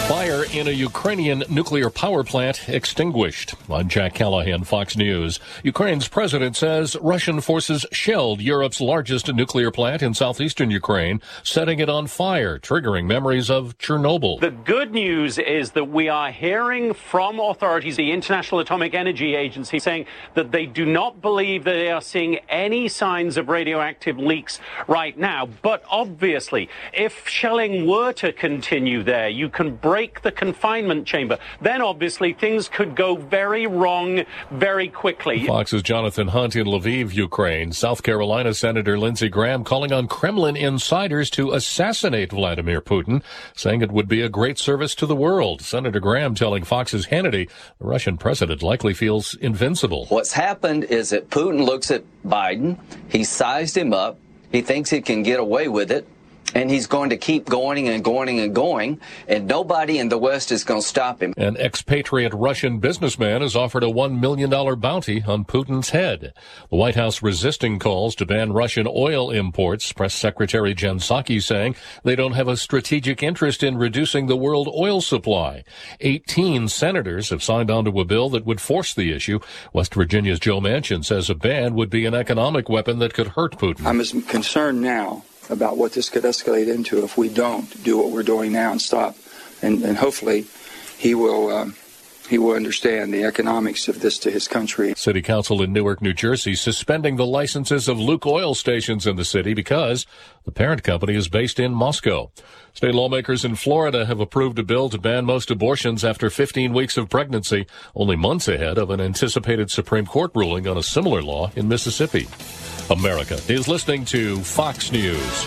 Fire in a Ukrainian nuclear power plant extinguished. I'm Jack Callahan, Fox News. Ukraine's president says Russian forces shelled Europe's largest nuclear plant in southeastern Ukraine, setting it on fire, triggering memories of Chernobyl. The good news is that we are hearing from authorities, the International Atomic Energy Agency, saying that they do not believe that they are seeing any signs of radioactive leaks right now. But obviously, if shelling were to continue there, you can break the confinement chamber. Then obviously things could go very wrong very quickly. Fox's Jonathan Hunt in Lviv, Ukraine. South Carolina Senator Lindsey Graham calling on Kremlin insiders to assassinate Vladimir Putin, saying it would be a great service to the world. Senator Graham telling Fox's Hannity the Russian president likely feels invincible. What's happened is that Putin looks at Biden, he sized him up, he thinks he can get away with it, and he's going to keep going and going and going, and nobody in the West is going to stop him. An expatriate Russian businessman has offered a $1 million bounty on Putin's head. The White House resisting calls to ban Russian oil imports. Press Secretary Jen Psaki saying they don't have a strategic interest in reducing the world oil supply. 18 senators have signed onto a bill that would force the issue. West Virginia's Joe Manchin says a ban would be an economic weapon that could hurt Putin. I'm as concerned now about what this could escalate into if we don't do what we're doing now and stop. And hopefully he will understand the economics of this to his country. City Council in Newark, New Jersey, suspending the licenses of Luke oil stations in the city because the parent company is based in Moscow. State lawmakers in Florida have approved a bill to ban most abortions after 15 weeks of pregnancy, only months ahead of an anticipated Supreme Court ruling on a similar law in Mississippi. America is listening to Fox News.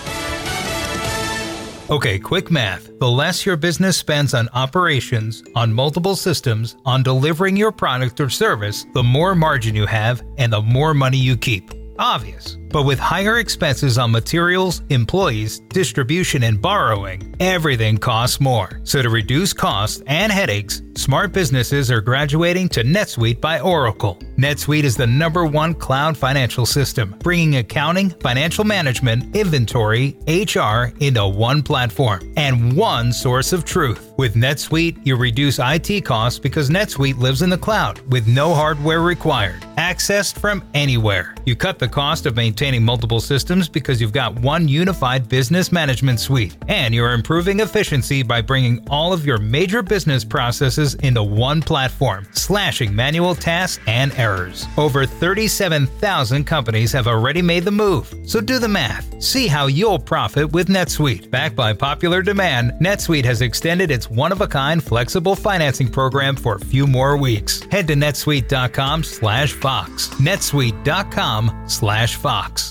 Okay, quick math. The less your business spends on operations, on multiple systems, on delivering your product or service, the more margin you have and the more money you keep. Obvious. But with higher expenses on materials, employees, distribution, and borrowing, everything costs more. So to reduce costs and headaches, smart businesses are graduating to NetSuite by Oracle. NetSuite is the #1 cloud financial system, bringing accounting, financial management, inventory, HR into one platform and one source of truth. With NetSuite, you reduce IT costs because NetSuite lives in the cloud with no hardware required, accessed from anywhere. You cut the cost of maintaining multiple systems because you've got one unified business management suite, and you're improving efficiency by bringing all of your major business processes into one platform, slashing manual tasks and errors. Over 37,000 companies have already made the move, so do the math. See how you'll profit with NetSuite. Backed by popular demand, NetSuite has extended its one-of-a-kind flexible financing program for a few more weeks. Head to netsuite.com/Fox. netsuite.com/Fox.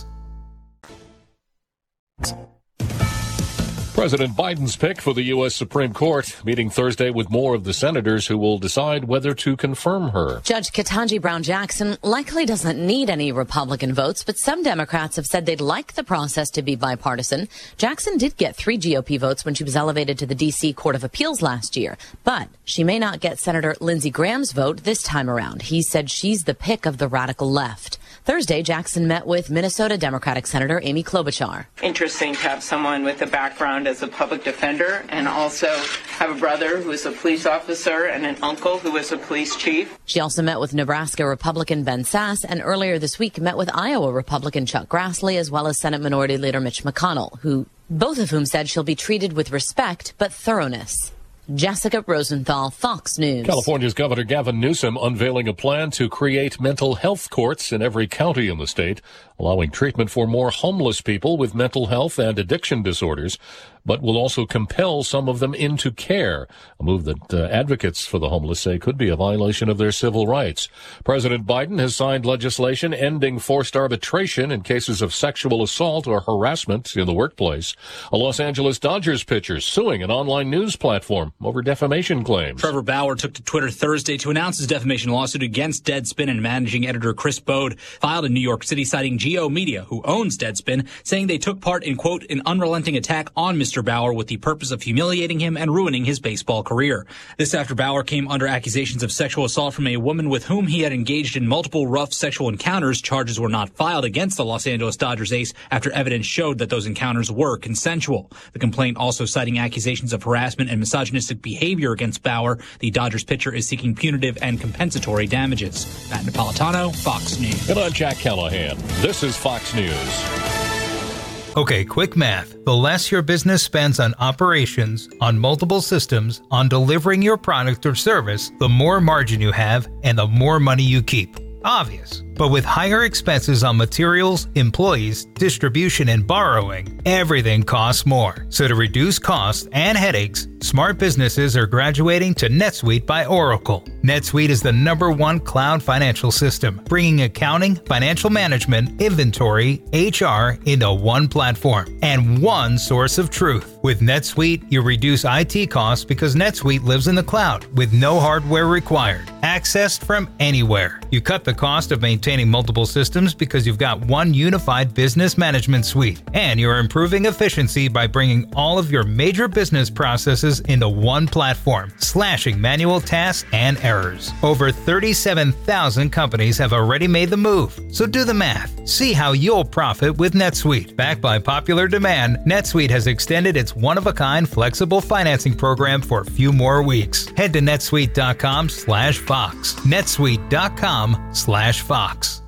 President Biden's pick for the U.S. Supreme Court, meeting Thursday with more of the senators who will decide whether to confirm her. Judge Ketanji Brown Jackson likely doesn't need any Republican votes, but some Democrats have said they'd like the process to be bipartisan. Jackson did get 3 GOP votes when she was elevated to the D.C. Court of Appeals last year, but she may not get Senator Lindsey Graham's vote this time around. He said she's the pick of the radical left. Thursday, Jackson met with Minnesota Democratic Senator Amy Klobuchar. Interesting to have someone with a background as a public defender and also have a brother who is a police officer and an uncle who is a police chief. She also met with Nebraska Republican Ben Sasse and earlier this week met with Iowa Republican Chuck Grassley as well as Senate Minority Leader Mitch McConnell, both of whom said she'll be treated with respect but thoroughness. Jessica Rosenthal, Fox News. California's Governor Gavin Newsom unveiling a plan to create mental health courts in every county in the state, allowing treatment for more homeless people with mental health and addiction disorders, but will also compel some of them into care, a move that advocates for the homeless say could be a violation of their civil rights. President Biden has signed legislation ending forced arbitration in cases of sexual assault or harassment in the workplace. A Los Angeles Dodgers pitcher suing an online news platform over defamation claims. Trevor Bauer took to Twitter Thursday to announce his defamation lawsuit against Deadspin and managing editor Chris Bode, filed in New York City citing Geo Media, who owns Deadspin, saying they took part in, quote, an unrelenting attack on Mr. Bauer with the purpose of humiliating him and ruining his baseball career. This after Bauer came under accusations of sexual assault from a woman with whom he had engaged in multiple rough sexual encounters. Charges were not filed against the Los Angeles Dodgers ace after evidence showed that those encounters were consensual. The complaint also citing accusations of harassment and misogynistic behavior against Bauer. The Dodgers pitcher is seeking punitive and compensatory damages. Matt Napolitano, Fox News. And I'm Jack Callahan. This is Fox News. Okay, quick math. The less your business spends on operations, on multiple systems, on delivering your product or service, the more margin you have and the more money you keep. Obvious. But with higher expenses on materials, employees, distribution, and borrowing, everything costs more. So to reduce costs and headaches, smart businesses are graduating to NetSuite by Oracle. NetSuite is the #1 cloud financial system, bringing accounting, financial management, inventory, HR into one platform and one source of truth. With NetSuite, you reduce IT costs because NetSuite lives in the cloud with no hardware required, accessed from anywhere. You cut the cost of maintaining multiple systems because you've got one unified business management suite, and you're improving efficiency by bringing all of your major business processes into one platform, slashing manual tasks and errors. Over 37,000 companies have already made the move, so do the math. See how you'll profit with NetSuite. Backed by popular demand, NetSuite has extended its one-of-a-kind flexible financing program for a few more weeks. Head to netsuite.com/Fox. netsuite.com/Fox.